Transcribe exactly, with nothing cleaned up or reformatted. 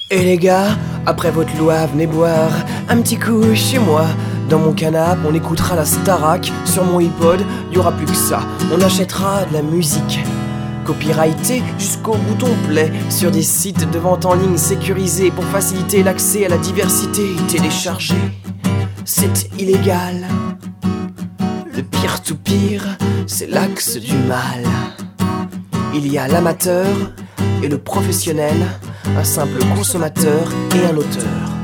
Et les gars, après votre loi, venez boire un petit coup chez moi. Dans mon canapé, on écoutera la Starac. Sur mon iPod, y aura plus que ça. On achètera de la musique copyrightée jusqu'au bouton play sur des sites de vente en ligne sécurisés pour faciliter l'accès à la diversité. Télécharger, c'est illégal. Le peer-to-peer, c'est l'axe du mal. Il y a l'amateur et le professionnel, un simple consommateur et un auteur.